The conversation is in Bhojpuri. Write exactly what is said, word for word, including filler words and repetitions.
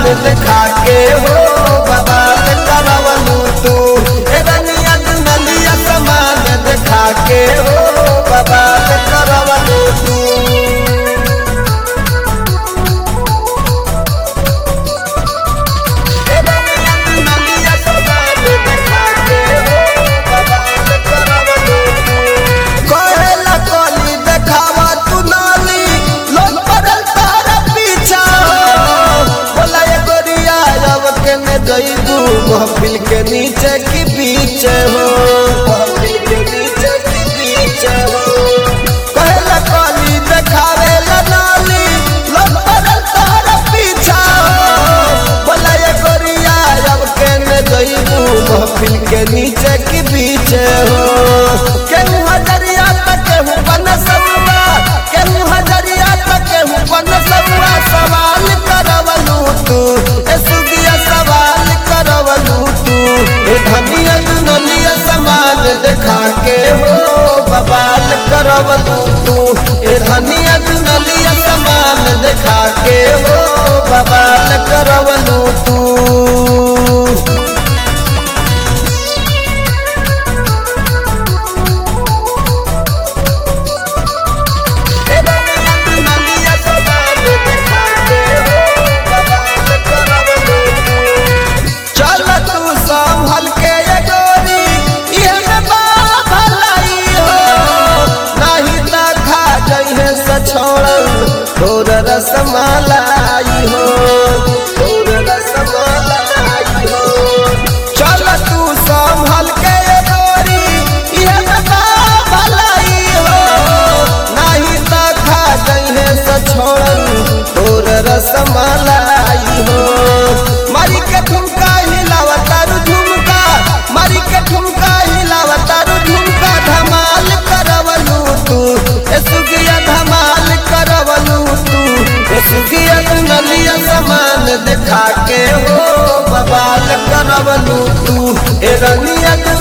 दिखा के हो बवाल करवलू तू। ए रनिया दुनलिया समान दिखा के हो बवाल करवलू तू। महफिल के नीचे की बीच हो महफिल के नीचे की बीच हो कहला काली देखावे ला नाली लोग पड़ल तारा पीछा हो बोला ये गोरिया अब के न जइबू महफिल के नीचे की बीच हो। केहू हजरिया तक केहू बन सवा केहू हजरिया तक केहू बन सवा सवाल करवलू तू। ए सुदिया सवाल करवलू तू। ए धनिया दुनलिया समान दिखा के हो बवाल करवलू तू। ए धनिया दुनलिया समान दिखा के हो बवाल करवलू तू। तोर रसमलाई हो तोर रसमलाई हो चल तू संभल के गोरी ये बता भलाई हो नहीं तो खा जइहे सछोड़न तोर रसमलाई हो। मारी के ठुमका हिलावता रु झुमका मारी के ठुमका हिलावता रु झुमका धमाल करवलू तू। ए सुगिया धमाल करवलू तू। ए सुगिया दुनलिया समान दिखा के हो बवाल करवलू तू। ए रनिया